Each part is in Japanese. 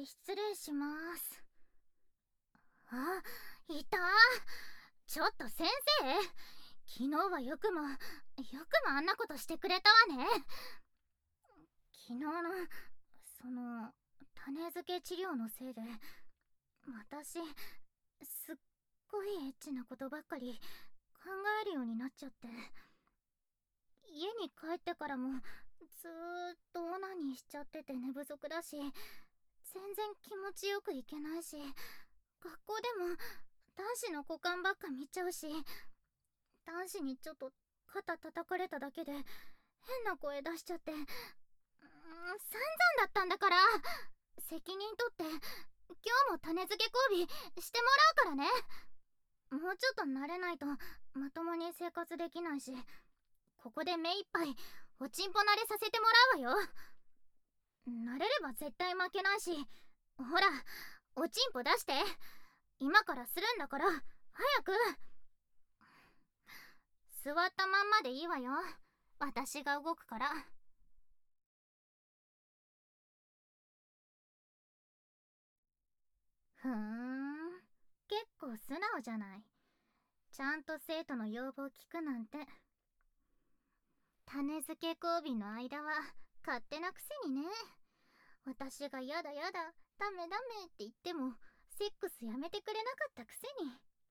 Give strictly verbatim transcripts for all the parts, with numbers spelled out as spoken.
失礼します。あ、いた。ちょっと先生、昨日はよくもよくもあんなことしてくれたわね。昨日のその種付け治療のせいで私すっごいエッチなことばっかり考えるようになっちゃって、家に帰ってからもずーっとオナニーしちゃってて寝不足だし、全然気持ちよくいけないし、学校でも男子の股間ばっか見ちゃうし、男子にちょっと肩叩かれただけで変な声出しちゃって、うーん、散々だったんだから、責任取って今日も種付け交尾してもらうからね。もうちょっと慣れないとまともに生活できないし、ここで目いっぱいおちんぽ慣れさせてもらうわよ。慣れれば絶対負けないし、ほら、おちんぽ出して。今からするんだから、早く。座ったまんまでいいわよ。私が動くから。ふーん、結構素直じゃない。ちゃんと生徒の要望聞くなんて。種付け交尾の間は勝手なくせにね。私がやだやだ、ダメダメって言ってもセックスやめてくれなかったくせに。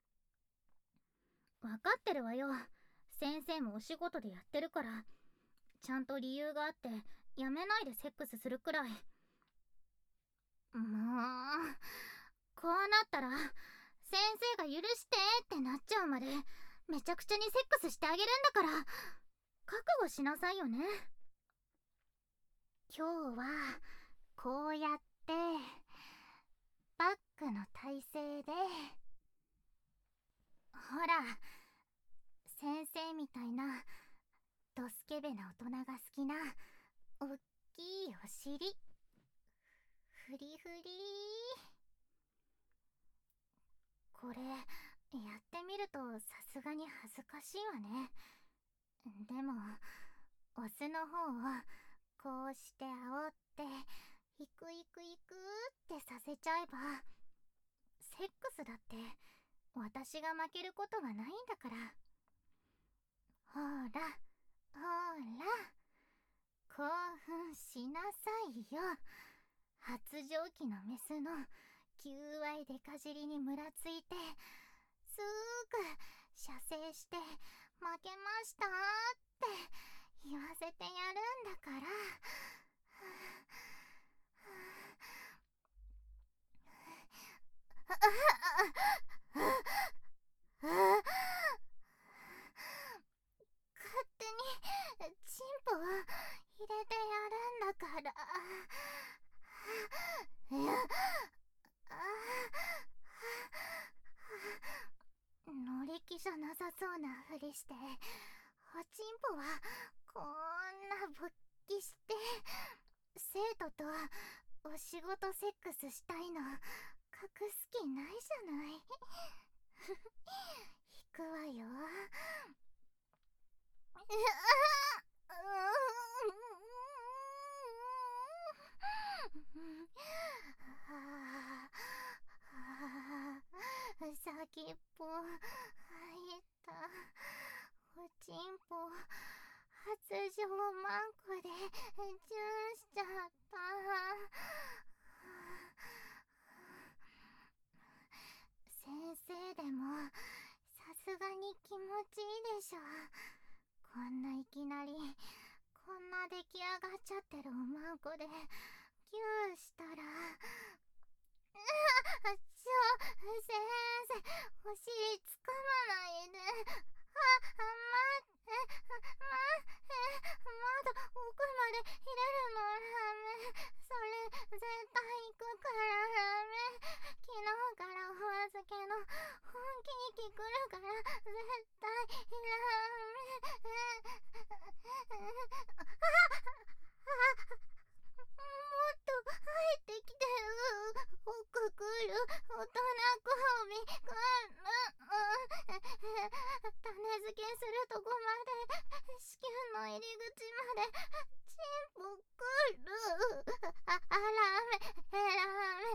分かってるわよ。先生もお仕事でやってるから、ちゃんと理由があってやめないでセックスするくらい。もうこうなったら先生が許してってなっちゃうまでめちゃくちゃにセックスしてあげるんだから、覚悟しなさいよね。今日はこうやってバックの体勢で、ほら、先生みたいなドスケベな大人が好きなおっきいお尻、フリフリ。これやってみるとさすがに恥ずかしいわね。でもオスの方をこうして煽っていくいくいくってさせちゃえば、セックスだって私が負けることはないんだから。ほらほら、興奮しなさいよ。発情期のメスの求愛デカ尻にムラついてすぐ射精して負けましたって言わせてやるんだから。勝手にチンポを入れてやるんだから。いや、乗り気じゃなさそうなふりして、おちんぽはこんな勃起して生徒とお仕事セックスしたいの隠す気ないじゃない。引くわよ。先っぽ入ったおちんぽ、発情マンコでチューしちゃった。先生でもさすがに気持ちいいでしょ。こんないきなりこんな出来上がっちゃってるおまんこでギューしたら、ちょ、先生、お尻つかまないで。あ、待って、ま、え、まだ奥まで入れるのダメ。それ、絶対行くからダメ。昨日からお預けの本気息くるから絶対ダメ。もっと入ってきてる。奥来る。大人交尾来る。種付けするとこまで、子宮の入り口までチンポ来る。あ、あらめ、えらめ、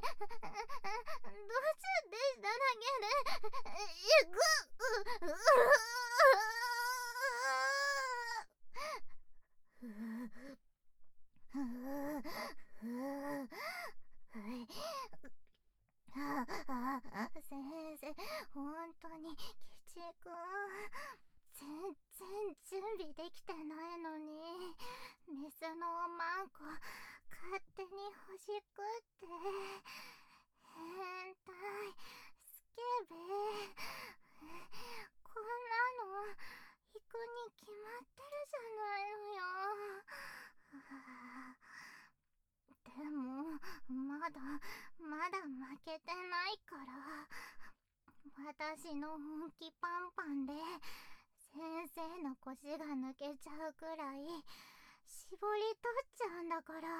あああ、先生、本当に鬼畜全然準備できてないのにメスのおまんこ勝手にほじくって変態スケベこんなの行くに決まってるじゃないのよ。でもまだまだ負けてないから私の本気パンパンで先生の腰が抜けちゃうくらい絞り取っちゃうんだから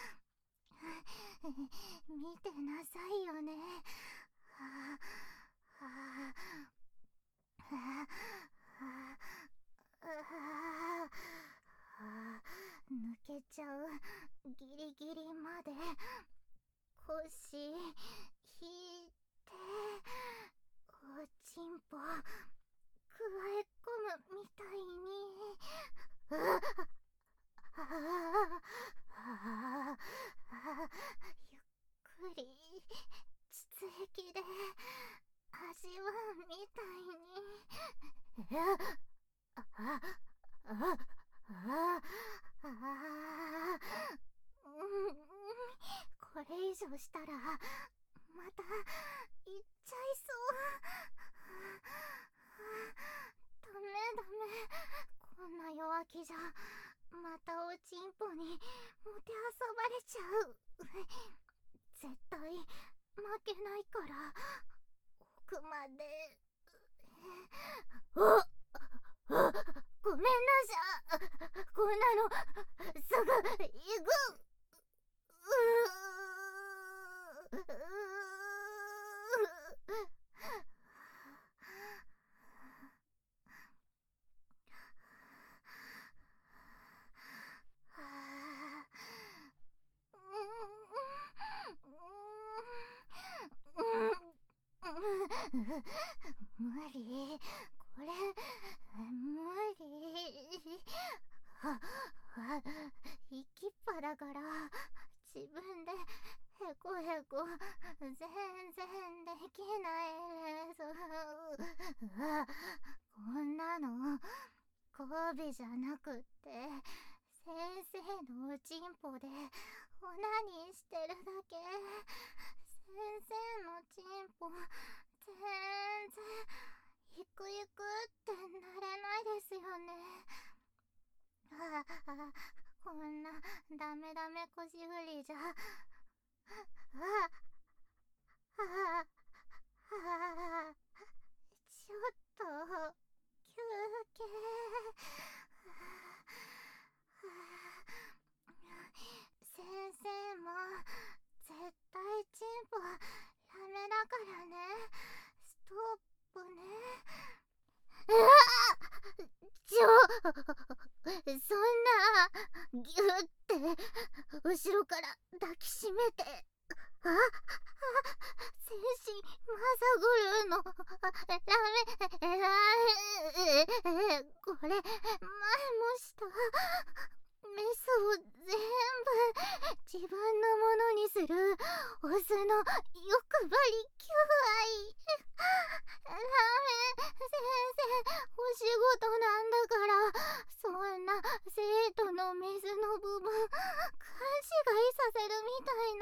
見てなさいよね。はあはあはあはあ抜けちゃうギリギリまで腰引いておちんぽくわえ込むみたいにああああゆっくり膣液で味わうみたいにああああああうんこれ以上したらまた行っちゃいそう。ダメダメこんな弱気じゃまたおちんぽにもてあそばれちゃう。絶対負けないから奥までああごめんなさい。こんなのすぐ行く。うう無理これ無理ああ息っぱだから自分でへこへこ全然できないです。あこんなの交尾じゃなくって先生のおちんぽでオナニーしてるだけ。先生のちんぽ全然ゆくゆくってなれないですよね。ああこんなダメダメ腰振りじゃああああちょっと休憩。先生も絶対チンポダメだからね。ストップね。うわっちょそんなギュって後ろから抱きしめてああ全身まさぐるのラメラメこれ前もしたメスを全部自分のものにするオスの欲張り求愛。ラメ先生お仕事なんだからそんな生徒のメスの部分勘違いさせるみたいな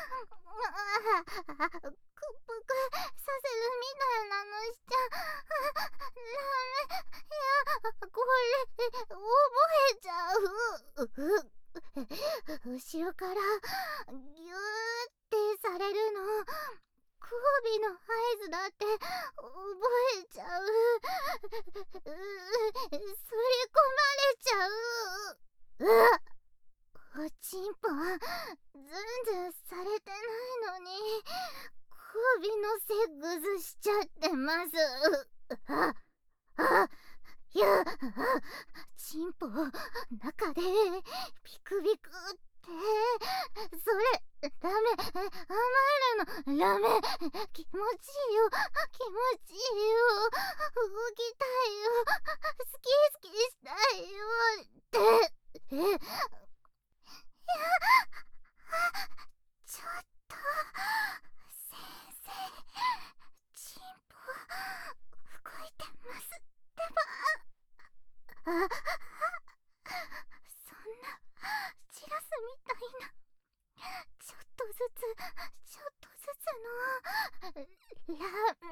ああくっぷくさせるみたいなのしちゃラメいやこれ覚えちゃう。後ろからギューってされるの交尾の合図だって覚えちゃう。うすり込まれちゃう。うおちんぽずんずんされてないのに交尾のセッグズしちゃってます。ああいやチンポ中でピクピクってそれラメ甘えるのラメ気持ちいいよ気持ちいいよ動きたいよ好き好きしたいよってえいやちょっとつちょっとずつのラメ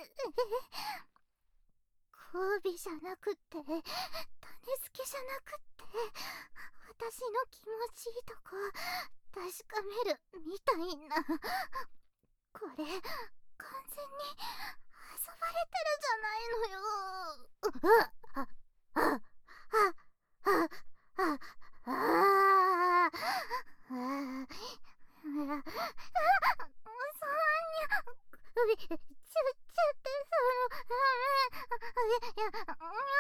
交尾じゃなくって種付けじゃなくって私の気持ちいいとこ確かめるみたいな。これ完全に遊ばれてるじゃないのよ。あああああああああそんにゃ首ちゅっちゃってそのいやいやそれ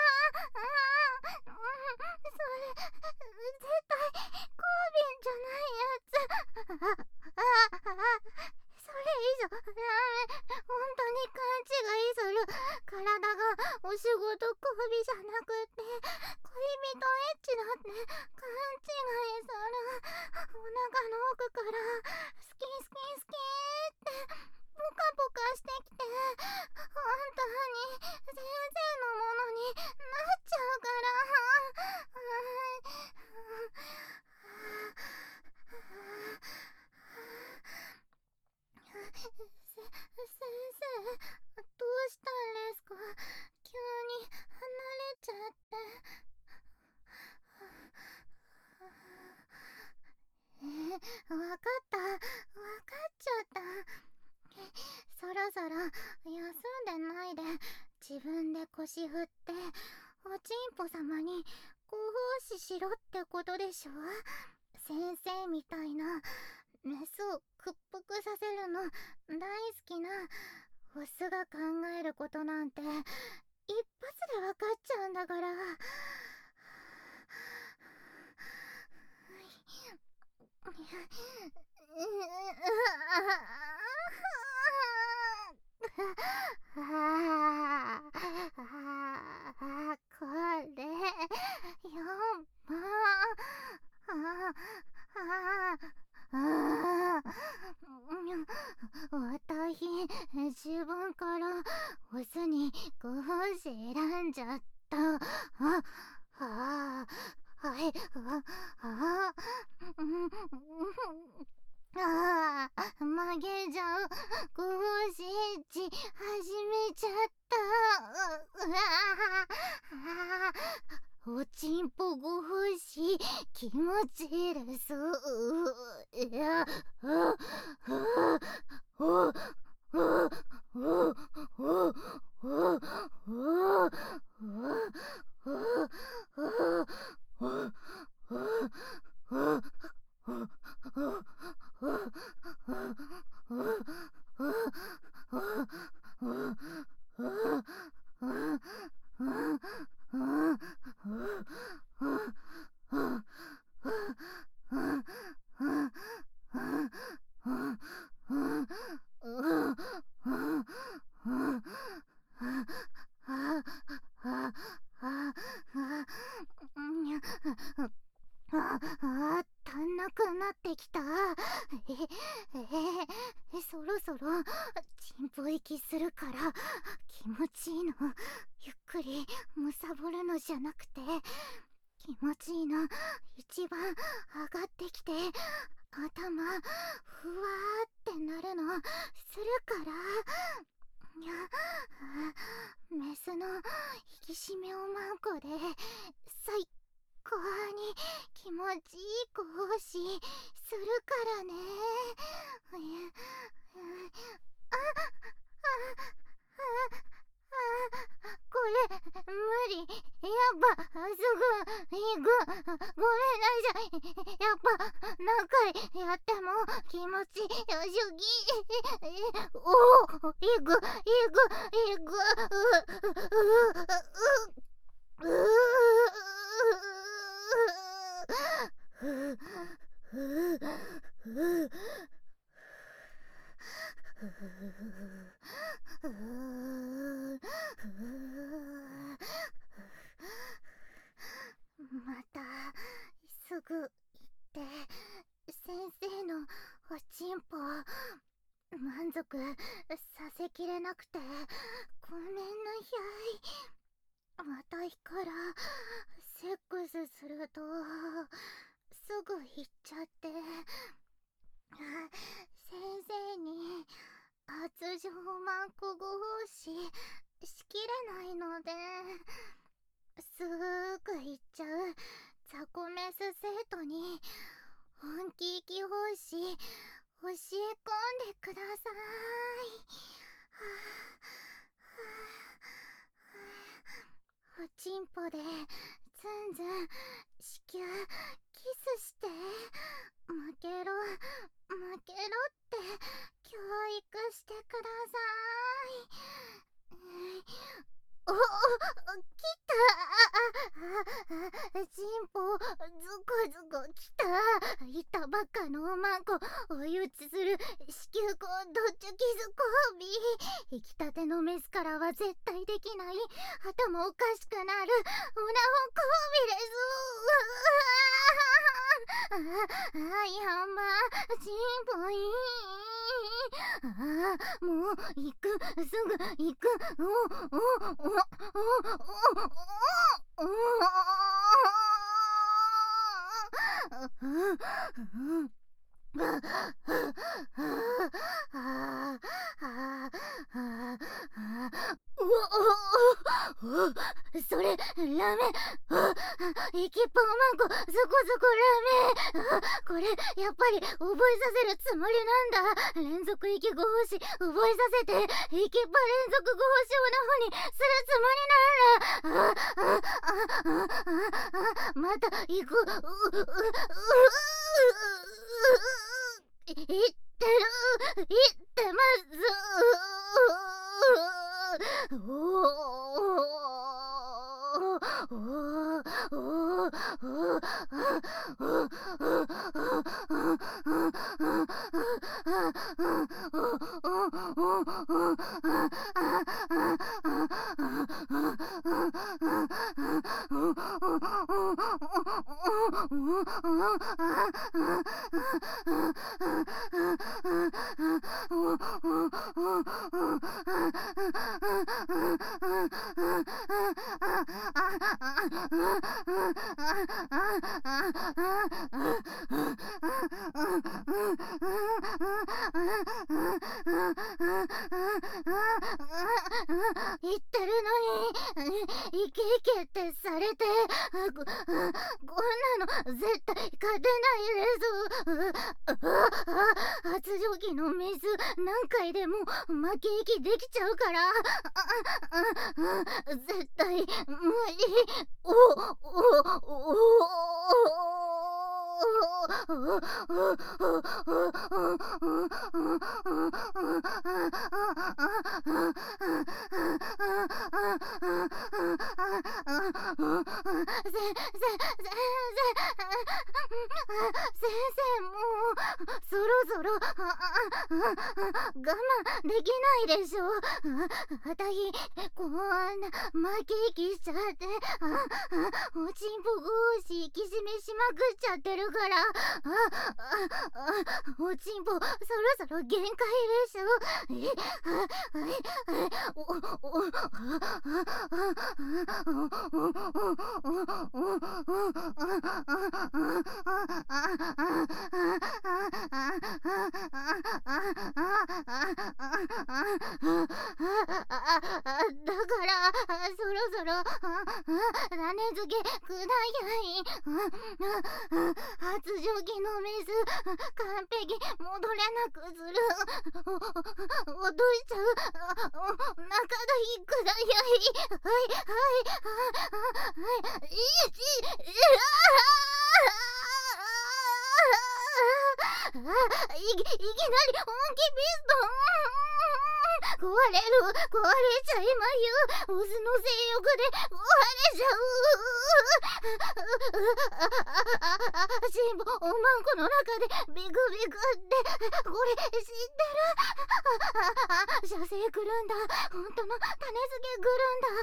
絶対コービンじゃないやつ。あああそれ以上ダメ。本当に勘違いする。体がお仕事交尾じゃなくて恋人エッチだって勘違いする。お腹の奥からスキンスキンスキンってポカポカしてきて本当に先生のものになっちゃうから。せ先生どうしたんですか？急に離れちゃって。えー、わかったわかっちゃった。そろそろ休んでないで自分で腰振っておちんぽ様にご奉仕しろってことでしょ。先生みたいなメスを屈服させるの大好きなオスが考えることなんて一発で分かっちゃうんだから。これやば私自分からオスにご奉仕選んじゃった。ああはいああああ曲げじゃう。ご奉仕エッチ始めちゃった。うわあおちんぽご奉仕気持ちいいです。いやあああおおおおおおああ、足んなくなってきた。え、えそろそろチンポ息するから気持ちいいの。ゆっくりむさぼるのじゃなくて気持ちいいの一番上がってきて頭ふわーってなるのするから。いやメスの引き締めおまんこで最高に気持ちいいご奉仕するからね。あああこれ無理。やっぱすぐ行く。ごめんなさい。やっぱ何回やっても気持ちよしぎ。おお行く行く行く。ううううふふふまたすぐ行って先生のおちんぽ満足させきれなくてごめんなさい。私からセックスするとすぐ行っちゃってしきれないのですぐ行っちゃうザコメス生徒に本気息奉仕教え込んでください。はぁはぁはぁ、おちんぽでズンズン子宮キスして負けろ負けろって教育してください。おお、きた。チンポズコズコきた。いたばっかのおまんこ追い打ちする子宮口ドッチュキス交尾。出来たてのメスからは絶対できない頭おかしくなるオナホ交尾です。ああ、やばチンポいい。ああ、もう行くすぐ行く。おおおおおおおそれラメ。エキパオマンコそこそこラメ。これやっぱり覚えさせるつもりなんだ。連続息ご奉仕覚えさせてエキパ連続ご奉仕オナホにするつもりなんだ。ああああ、また行く。ううういってるいってます。おおおおお言ってるのにイケイケってされてこ、こんなの絶対勝てないです。発情期のメス何回でも負け息できちゃうから絶対無理。おおお先生、もうそろそろ我慢できないでしょ。あたひこんな負け息しちゃっておちんぽごーしきしめしまくっちゃってるから、おちんぽそろそろ限界でしょ。おおおだからそろそろ種付けくだやい。発情期のメス完璧戻れなくする。落としちゃう中だひくだやい。はいはいはいいちいきなり本気ピストン壊れる壊れちゃいまゆ。オスの性欲で壊れちゃう。シンボおまんこの中でビクビクってこれ知ってる。射精くるんだ。本当の種付けくるんだ。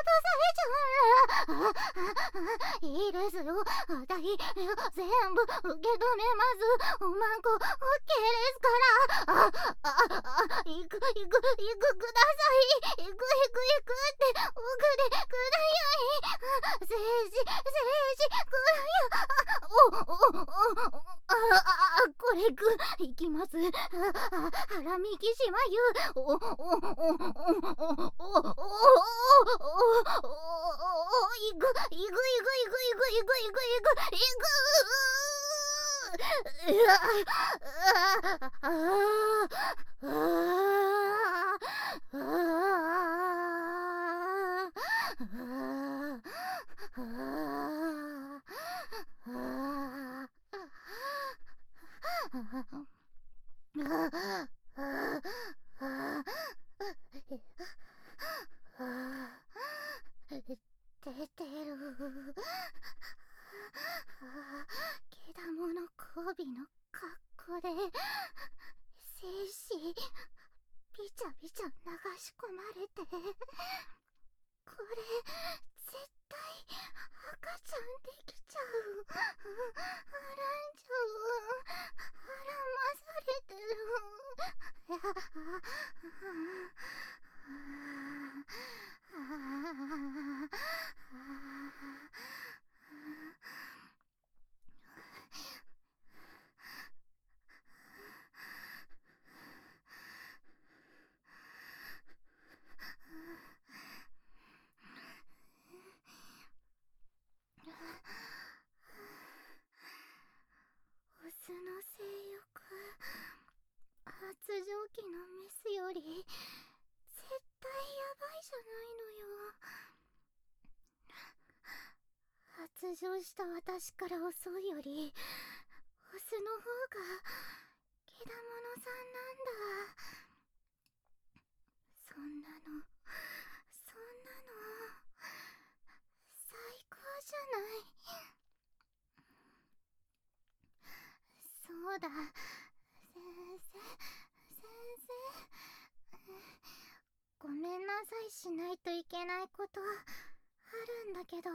落とされちゃう。いいですよ。あたひ全部受け止めます。おまんこオッケーですから。あああいいくいくいくください。いくいくいくって奥でくだやい。政治政治くだや。おおおああこれくいきます。あ腹みきしまゆ。おおおおおおおおおおいくいくいくいくいくいくいくいくいくいくうわあああ出てる。けだもの交尾の格好で精子びちゃびちゃ流し込まれて、これ絶対赤ちゃんできちゃう。あらんじゃう。あらまされてる。オスの性欲、発情期のメスより絶対ヤバいじゃないのよ。発情した私から襲うよりオスの方がけだものさんなんだ。そんなのそんなの最高じゃない。そうだ、先生先生、ごめんなさいしないといけないことあるんだけど、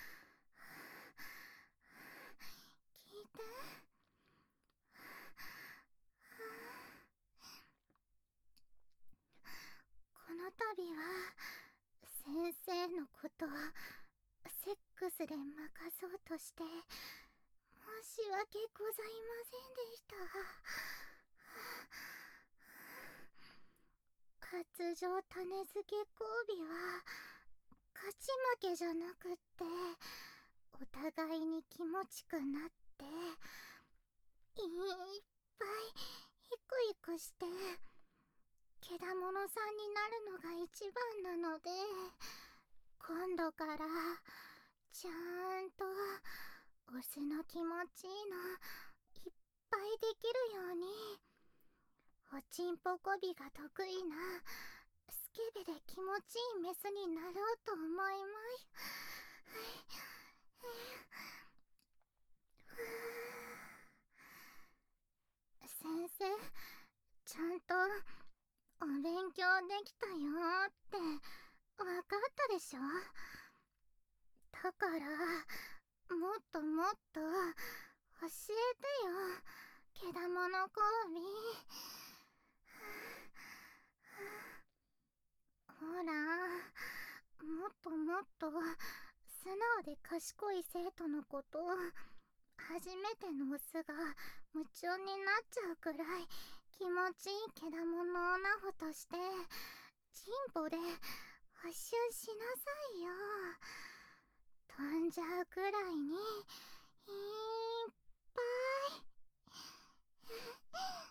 聞いて。この度は先生のことセックスで任そうとして申し訳ございませんでした。発情種付け交尾は勝ち負けじゃなくってお互いに気持ちくなっていっぱいヒクヒクしてけだものさんになるのが一番なので、今度からちゃんとオスの気持ちいいのいっぱいできるようにおちんぽこびが得意なスケベで気持ちいいメスになろうと思います。先生、ちゃんとお勉強できたよーってわかったでしょ。だからもっともっと教えてよ、けだもの交尾。ほら、もっともっと素直で賢い生徒のことを初めてのオスが夢中になっちゃうくらい気持ちいいけだものオナホとしてチンポで発信しなさいよ。飛んじゃうくらいにいっぱい